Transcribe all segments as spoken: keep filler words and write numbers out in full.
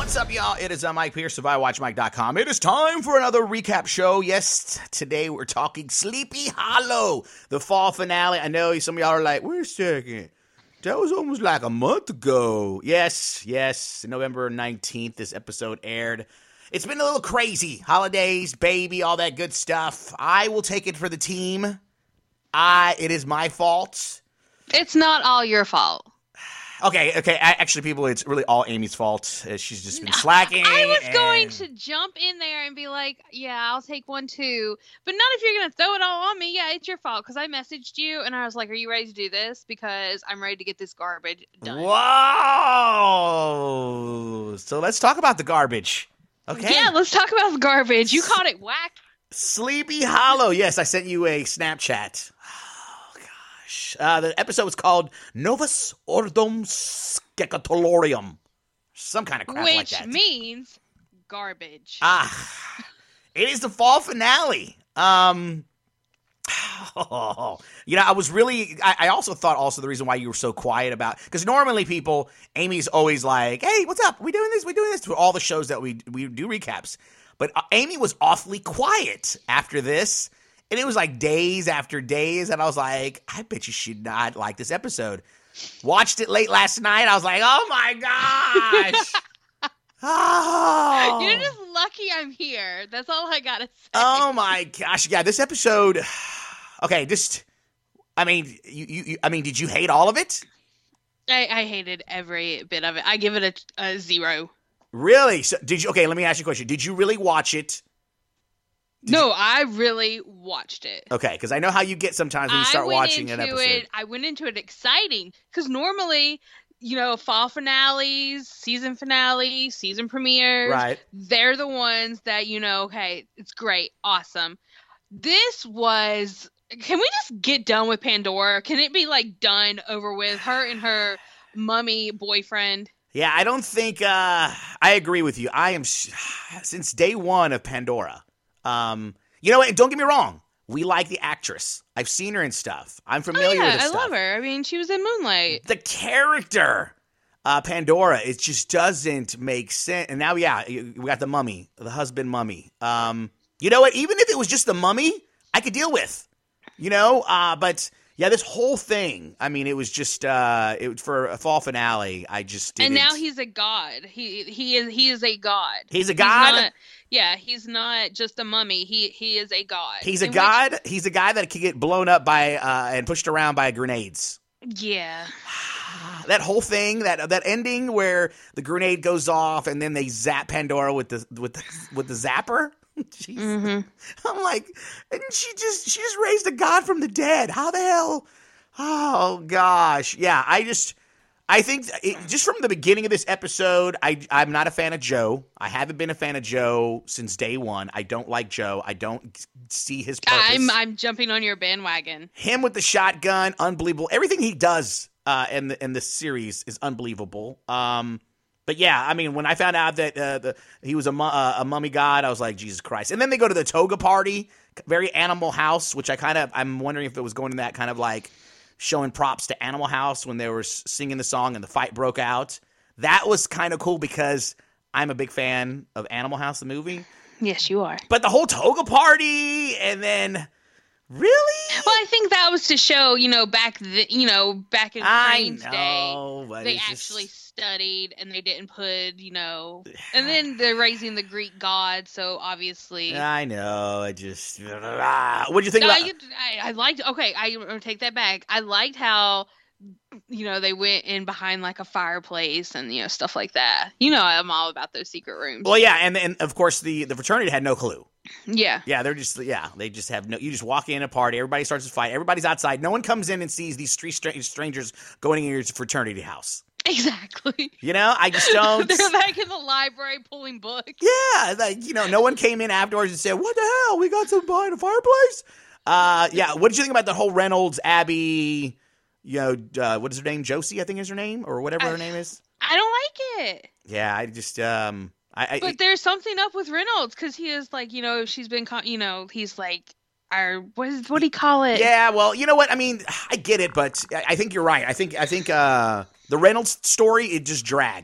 What's up, y'all? It is uh, Mike Pierce of I Watch Mike dot com. It is time for another recap show. Yes, today we're talking Sleepy Hollow, the fall finale. I know some of y'all are like, wait a second. That was almost like a month ago. Yes, yes. November nineteenth, this episode aired. It's been a little crazy. Holidays, baby, all that good stuff. I will take it for the team. I, it is my fault. It's not all your fault. Okay, okay. Actually, people, it's really all Amy's fault. Uh, She's just been slacking. I was and... going to jump in there and be like, yeah, I'll take one too. But not if you're going to throw it all on me. Yeah, it's your fault. Because I messaged you and I was like, are you ready to do this? Because I'm ready to get this garbage done. Whoa! So let's talk about the garbage. Okay. Yeah, let's talk about the garbage. You caught it whack. Sleepy Hollow. Yes, I sent you a Snapchat. Uh, the episode was called Novus Ordum Scacatorium. Some kind of crap Which like that. Which means garbage. Ah. It is the fall finale. Um, oh, you know, I was really, I, I also thought also the reason why you were so quiet about, because normally people, Amy's always like, hey, what's up? We doing this? We doing this? To all the shows that we, we do recaps. But uh, Amy was awfully quiet after this. And it was like days after days, and I was like, I bet you should not like this episode. Watched it late last night. I was like, oh my gosh. Oh. You're just lucky I'm here. That's all I gotta say. Oh my gosh. Yeah, this episode. Okay, just, I mean, you, you, I mean, did you hate all of it? I, I hated every bit of it. I give it a, a zero. Really? So did you, okay, let me ask you a question. Did you really watch it? Did no, you... I really watched it. Okay, because I know how you get sometimes when you start watching an episode. It, I went into it exciting, because normally, you know, fall finales, season finale, season premieres, right. They're the ones that, you know, hey, it's great, awesome. This was, can we just get done with Pandora? Can it be, like, done, over with, her and her mummy boyfriend? Yeah, I don't think, uh, I agree with you. I am, since day one of Pandora, Um, you know what? Don't get me wrong. We like the actress. I've seen her in stuff. I'm familiar oh, yeah, with her I stuff. love her. I mean, she was in Moonlight. The character, uh, Pandora, it just doesn't make sense. And now, yeah, we got the mummy, the husband mummy. Um, you know what? Even if it was just the mummy, I could deal with. You know, uh, but yeah, this whole thing. I mean, it was just uh, it for a fall finale. I just didn't. And now he's a god. He he is he is a god. He's a god. He's not, yeah, he's not just a mummy. He he is a god. He's a In god. Which, he's a guy that can get blown up by uh, and pushed around by grenades. Yeah. That whole thing, that that ending where the grenade goes off and then they zap Pandora with the with the, with the zapper. Jeez. Mm-hmm. I'm like, and she just she just raised a god from the dead. How the hell? Oh gosh, yeah. I just I think it, just from the beginning of this episode, I I'm not a fan of Joe. I haven't been a fan of Joe since day one. I don't like Joe. I don't see his purpose. I'm I'm jumping on your bandwagon. Him with the shotgun, unbelievable. Everything he does uh, in the in this series is unbelievable. Um. But yeah, I mean, when I found out that uh, the, he was a, mu- uh, a mummy god, I was like, Jesus Christ. And then they go to the toga party, very Animal House, which I kind of, I'm wondering if it was going to that kind of like showing props to Animal House when they were singing the song and the fight broke out. That was kind of cool because I'm a big fan of Animal House, the movie. Yes, you are. But the whole toga party and then... Really? Well, I think that was to show, you know, back the, you know, back in Crane's day, they actually just... studied and they didn't put, you know, and then they're raising the Greek god, so obviously. I know. I just. What do you think no, about? I, I, I liked. Okay, I I'll take that back. I liked how, you know, they went in behind like a fireplace and you know stuff like that. You know, I'm all about those secret rooms. Well, yeah, and and of course the the fraternity had no clue. Yeah. Yeah, they're just, yeah, they just have no, you just walk in a party, everybody starts to fight, everybody's outside, no one comes in and sees these three str- strangers going in your fraternity house. Exactly. You know, I just don't. They're like in the library pulling books. Yeah, like, you know, no one came in afterwards and said, what the hell, we got some behind a fireplace? Uh, yeah, what did you think about the whole Reynolds, Abby, you know, uh, what is her name, Josie, I think is her name, or whatever I, her name is? I don't like it. Yeah, I just, um... I, I, but there's something up with Reynolds because he is like, you know, she's been, you know, he's like, our what is what do you call it? Yeah, well, you know what? I mean, I get it, but I think you're right. I think I think uh, the Reynolds story it just dragged.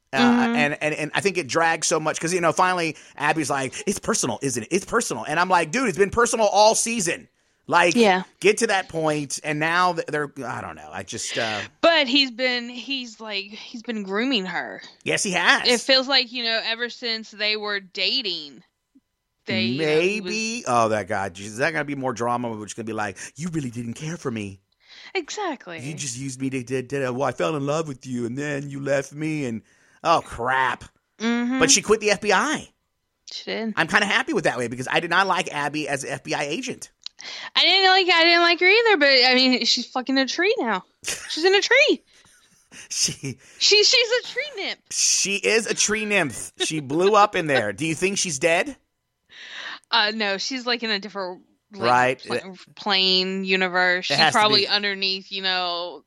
Uh, Mhm. and, and and I think it drags so much because, you know, finally Abby's like, it's personal, isn't it? It's personal. And I'm like, dude, it's been personal all season. Like, Yeah. get to that point, and now they're, I don't know. I just, uh, But he's been, he's like, he's been grooming her. yes, he has. It feels like, you know, ever since they were dating, they you know, he Maybe. Oh, that God. Is that going to be more drama? Which is going to be like, you really didn't care for me. was- exactly. You just used me to, to, to, well, I fell in love with you, and then you left me, and, oh, crap. Mhm. But she quit the F B I. She did. I'm kind of happy with that way because I did not like Abby as an F B I agent. I didn't like, I didn't like her either. But I mean, she's fucking a tree now. She's in a tree. She She she's a tree nymph. she is a tree nymph. She blew up in there. Do you think she's dead? Uh, no, she's like in a different like, Right. pla- plane universe. She's has to probably be. underneath, you know,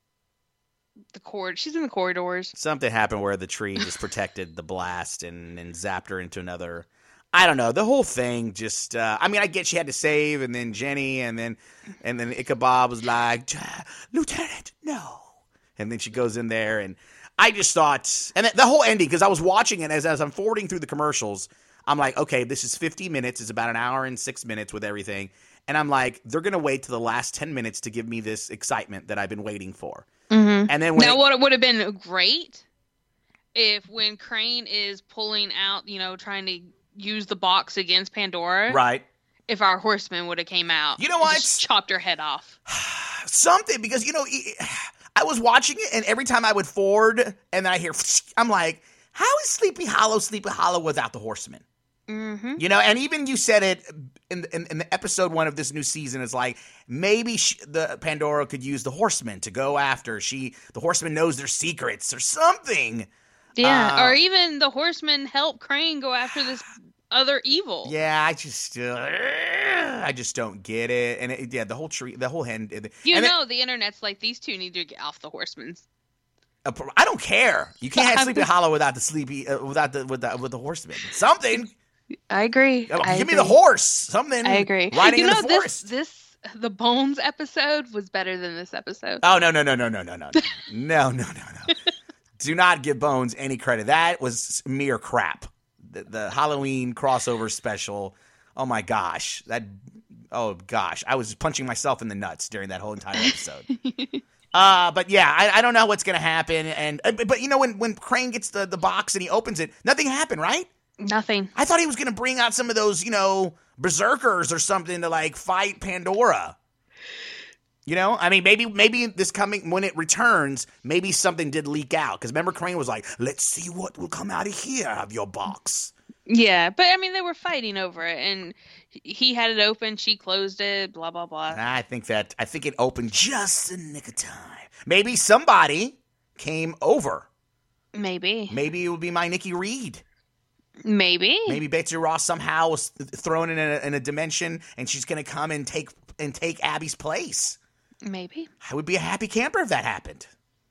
the cord. She's in the corridors. Something happened where the tree just protected the blast and, and zapped her into another. I don't know. The whole thing just. Uh, I mean, I get she had to save, and then Jenny, and then and then Ichabod was like, Lieutenant, no. And then she goes in there, and I just thought, and the whole ending, because I was watching it as as I'm forwarding through the commercials. I'm like, okay, this is fifty minutes. It's about an hour and six minutes with everything. And I'm like, they're going to wait to the last ten minutes to give me this excitement that I've been waiting for. Mm-hmm. And then when now, it- what would have been great if when Crane is pulling out, you know, trying to use the box against Pandora, right. if our horseman would have came out, You know and what? just chopped her head off. Something, because, you know, I was watching it, and every time I would forward, and then I hear, I'm like, how is Sleepy Hollow Sleepy Hollow without the horseman? Mm-hmm. You know, and even you said it in, in, in the episode one of this new season. It's like maybe she, the Pandora could use the horseman to go after. She, the horseman knows their secrets or something. Yeah, Uh, or even the horseman help Crane go after this other evil. Yeah, I just, uh, I just don't get it. And it, yeah, the whole tree, the whole hand. You and know, the internet's like, these two need to get off the horseman's. it, I don't care. You can't have I Sleepy was- Hollow without the sleepy, uh, without the with the with the horseman. Something. I agree. Oh, I Give me agree. the horse. Something. I agree. Riding you in know, the this forest. this the Bones episode was better than this episode. Oh no no no no no no no no no no no! Do not give Bones any credit. That was mere crap. The, the Halloween crossover special. Oh my gosh! That. Oh gosh! I was punching myself in the nuts during that whole entire episode. uh, but yeah, I, I don't know what's gonna happen. And uh, but, but you know when when Crane gets the the box and he opens it, nothing happened, right? Nothing. I thought he was gonna bring out some of those, you know, berserkers or something to like fight Pandora. You know, I mean, maybe maybe this coming when it returns, maybe something did leak out because remember Crane was like, "Let's see what will come out of here of your box." Yeah, but I mean, they were fighting over it, and he had it open, she closed it, blah blah blah. I think that I think it opened just in the nick of time. Maybe somebody came over. Maybe. Maybe it would be my Nikki Reed. Maybe. Maybe Betsy Ross somehow was thrown in a, in a dimension, and she's going to come and take and take Abby's place. Maybe. I would be a happy camper if that happened.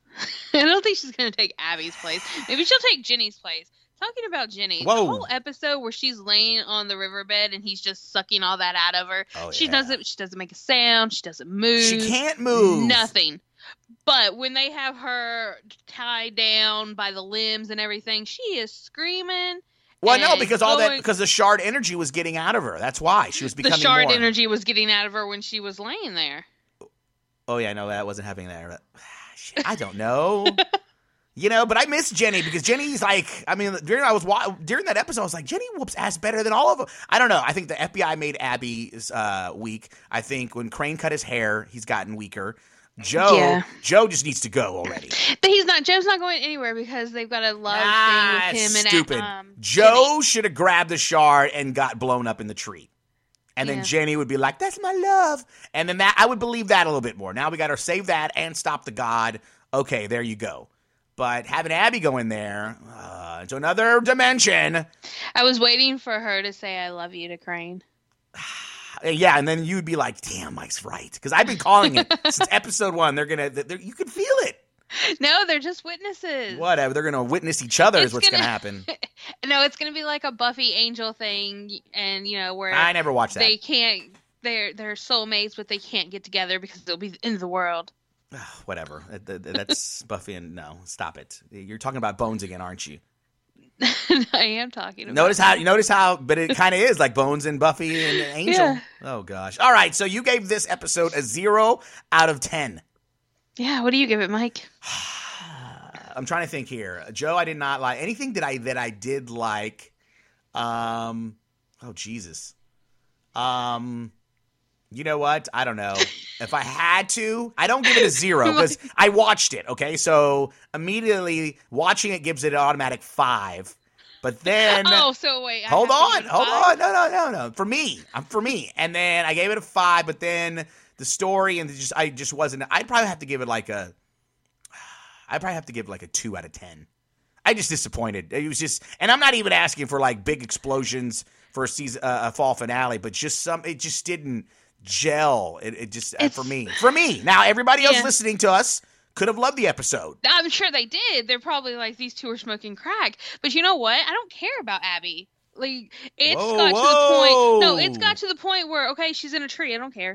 I don't think she's gonna take Abby's place. Maybe she'll take Jenny's place. Talking about Jenny, Whoa. the whole episode where she's laying on the riverbed and he's just sucking all that out of her. Oh, she yeah. doesn't. She doesn't make a sound. She doesn't move. She can't move. Nothing. But when they have her tied down by the limbs and everything, she is screaming. Well, no, and because all that going- because the shard energy was getting out of her. That's why she was The becoming shard more. energy was getting out of her when she was laying there. Oh yeah, no, that wasn't happening there. But, shit, I don't know. You know, but I miss Jenny because Jenny's like, I mean, during I was wa- during that episode, I was like, Jenny whoops ass better than all of them. I don't know. I think the F B I made Abby uh, weak. I think when Crane cut his hair, he's gotten weaker. Joe, Yeah. Joe just needs to go already. But he's not. Joe's not going anywhere because they've got a love Ah, thing with him and stupid. um, Joe should have grabbed the shard and got blown up in the tree. And then Yeah. Jenny would be like, that's my love. And then that I would believe that a little bit more. Now we got to save that and stop the god. Okay, there you go. But having Abby go in there uh, into another dimension. I was waiting for her to say "I love you" to Crane. Yeah, and then you'd be like, damn, Mike's right. Because I've been calling it since episode one. They're going to, you can feel it. No, they're just witnesses. Whatever. They're going to witness each other is It's what's going to gonna- happen. No, it's gonna be like a Buffy Angel thing, and you know where I never watched that. they can't. They're they're soulmates, but they can't get together because they'll be the end of the world. Whatever. That's Buffy and no, stop it. You're talking about Bones again, aren't you? I am talking about Notice how you notice how but it kind of is like Bones and Buffy and Angel. Yeah. Oh gosh. All right, so you gave this episode a zero out of ten. Yeah, what do you give it, Mike? I'm trying to think here. Joe, I did not like anything that I that I did like. Um oh Jesus. Um You know what? I don't know. If I had to, I don't give it a zero because I watched it, okay? So immediately watching it gives it an automatic five. But then... Oh, so wait. I hold have to on. give it a Hold five? on. No, no, no, no. For me. I'm for me. And then I gave it a five, but then the story and just I just wasn't... I'd probably have to give it like a... I'd probably have to give it like a two out of ten. I just disappointed. It was just... And I'm not even asking for like big explosions for a, season, uh, a fall finale, but just some... It just didn't... gel. It, it just uh, for me. For me. Now everybody else Yeah. listening to us could have loved the episode. I'm sure they did. They're probably like, these two are smoking crack. But you know what? I don't care about Abby. Like, it's Whoa, got whoa. to the point. No, it's got to the point where, okay, she's in a tree. I don't care.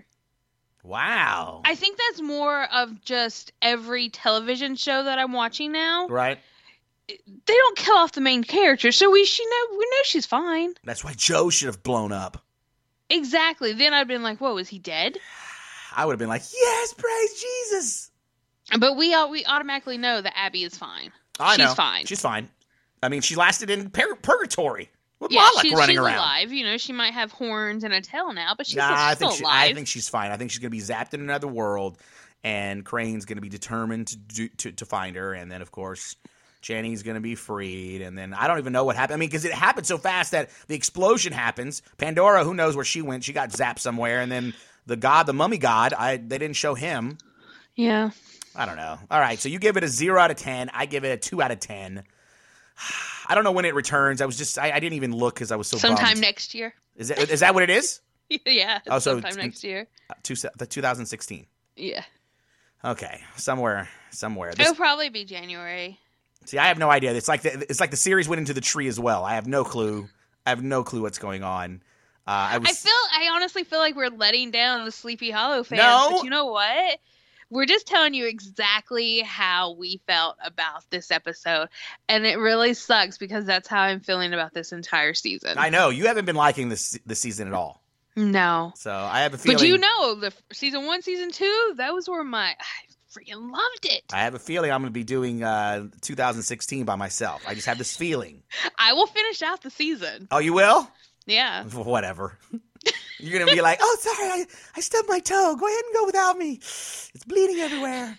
Wow. I think that's more of just every television show that I'm watching now. Right? They don't kill off the main character, so we she know we know she's fine. That's why Joe should have blown up. Exactly. Then I'd been like, whoa, is he dead? I would have been like, yes, praise Jesus. But we all we automatically know that Abby is fine. I she's know. fine. She's fine. I mean, she lasted in pur- purgatory with yeah, Moloch she's, running she's around. alive. You know, she might have horns and a tail now, but she's, Nah, she's I still think she, alive. I think she's fine. I think she's going to be zapped in another world, and Crane's going to be determined to, do, to to find her, and then of course Jenny's going to be freed, and then I don't even know what happened. I mean, because it happened so fast that the explosion happens. Pandora, who knows where she went? She got zapped somewhere, and then the god, the mummy god, I they didn't show him. Yeah. I don't know. All right, so you give it a zero out of ten. I give it a two out of ten. I don't know when it returns. I was just I, I didn't even look because I was so Sometime bummed. next year. Is that is that what it is? yeah. Oh, so sometime it's- next year. Uh, two, the two thousand sixteen. Yeah. Okay, somewhere, somewhere. This, It'll probably be January. see, I have no idea. It's like the, it's like the series went into the tree as well. I have no clue. I have no clue what's going on. Uh, I was I feel I honestly feel like we're letting down the Sleepy Hollow fans. No. But you know what? We're just telling you exactly how we felt about this episode. And it really sucks because that's how I'm feeling about this entire season. I know you haven't been liking this this season at all. No. So I have a feeling. But you know, the season one, season two, those were my I freaking loved it. I have a feeling I'm going to be doing uh, two thousand sixteen by myself. I just have this feeling. I will finish out the season. Oh, you will? Yeah. Whatever. You're going to be like, oh, sorry, I, I stubbed my toe. Go ahead and go without me. It's bleeding everywhere.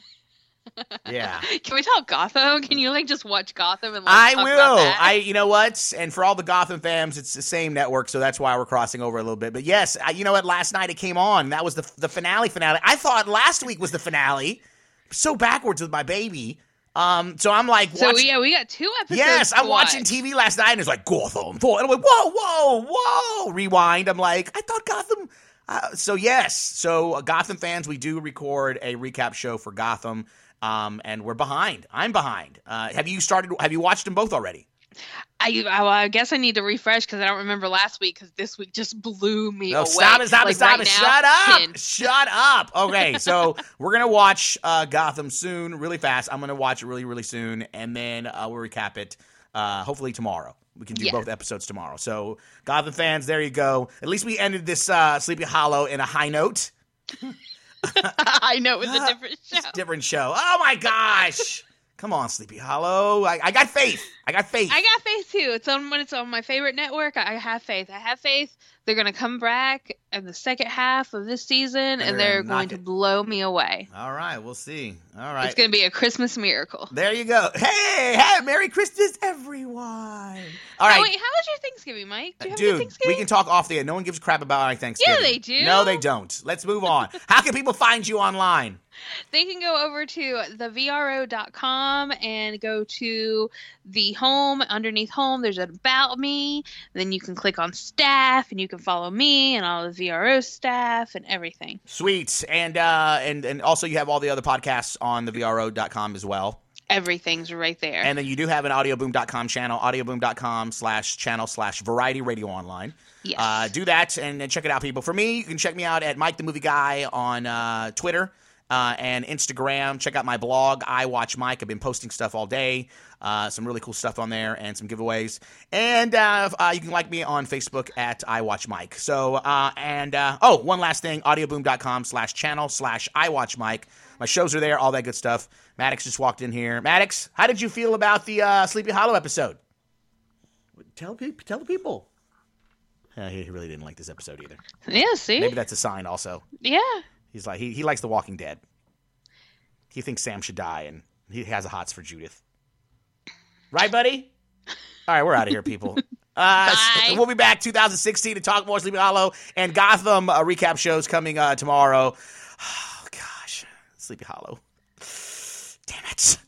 Yeah. Can we talk Gotham? Can you like just watch Gotham and like, I talk will. about that? I, you know what? And for all the Gotham fans, it's the same network, so that's why we're crossing over a little bit. But yes, I, you know what? Last night it came on. That was the the finale. Finale. I thought last week was the finale. So backwards with my baby. Um. So I'm like, So watching, yeah, we got two episodes. yes, to I'm watching watch. T V last night, and it's like Gotham. And I'm like, whoa, whoa, whoa. Rewind. I'm like, I thought Gotham. Uh, so yes, so uh, Gotham fans, we do record a recap show for Gotham. Um, and we're behind. I'm behind. Uh, have you started? Have you watched them both already? I, I, well, I guess I need to refresh because I don't remember last week because this week just blew me No, away. stop it! Stop Like, it! Stop right it! now, Shut up! ten. Shut up! Okay, so we're gonna watch uh, Gotham soon, really fast. I'm gonna watch it really, really soon, and then uh, we'll recap it. Uh, hopefully tomorrow. We can do Yeah. both episodes tomorrow. So Gotham fans, there you go. At least we ended this uh, Sleepy Hollow in a high note. I know it was a different show. It's a different show. Oh my gosh! Come on, Sleepy Hollow. I, I got faith. I got faith. I got faith too. It's on when it's on my favorite network. I have faith. I have faith. They're gonna come back in the second half of this season, and, they're they're gonna knock going to it. blow me away. All right, we'll see. All right. It's gonna be a Christmas miracle. There you go. Hey, hey, Merry Christmas, everyone. All right. Oh, wait, how was your Thanksgiving, Mike? Do you have a good Dude, Thanksgiving? we can talk off the air. No one gives a crap about my Thanksgiving. Yeah, they do. No, they don't. Let's move on. How can people find you online? They can go over to the V R O dot com and go to the home. Underneath home, there's an About Me. Then you can click on staff, and you can follow me and all the V R O staff and everything. Sweet. And uh, and and also you have all the other podcasts on the V R O dot com as well. Everything's right there. And then you do have an audioboom dot com channel, audioboom dot com slash channel slash variety radio online. Yes. Uh, do that and, and check it out, people. For me, you can check me out at Mike the Movie Guy on uh, Twitter. uh, and Instagram. Check out my blog, I Watch Mike. I've been posting stuff all day. Uh, some really cool stuff on there and some giveaways. And uh, uh, you can like me on Facebook at I Watch Mike. So, uh, and, uh, oh, one last thing, audioboom.com slash channel slash I Watch Mike. My shows are there, all that good stuff. Maddox just walked in here. Maddox, how did you feel about the uh, Sleepy Hollow episode? Tell, pe- tell the people. Uh, he really didn't like this episode either. Yeah, see? Maybe that's a sign also. Yeah. He's like, he, he likes The Walking Dead. He thinks Sam should die, and he has a hots for Judith. Right, buddy? All right, we're out of here, people. Uh, Bye. We'll be back two thousand sixteen to talk more Sleepy Hollow and Gotham uh, recap shows coming uh, tomorrow. Oh, gosh. Sleepy Hollow. Damn it.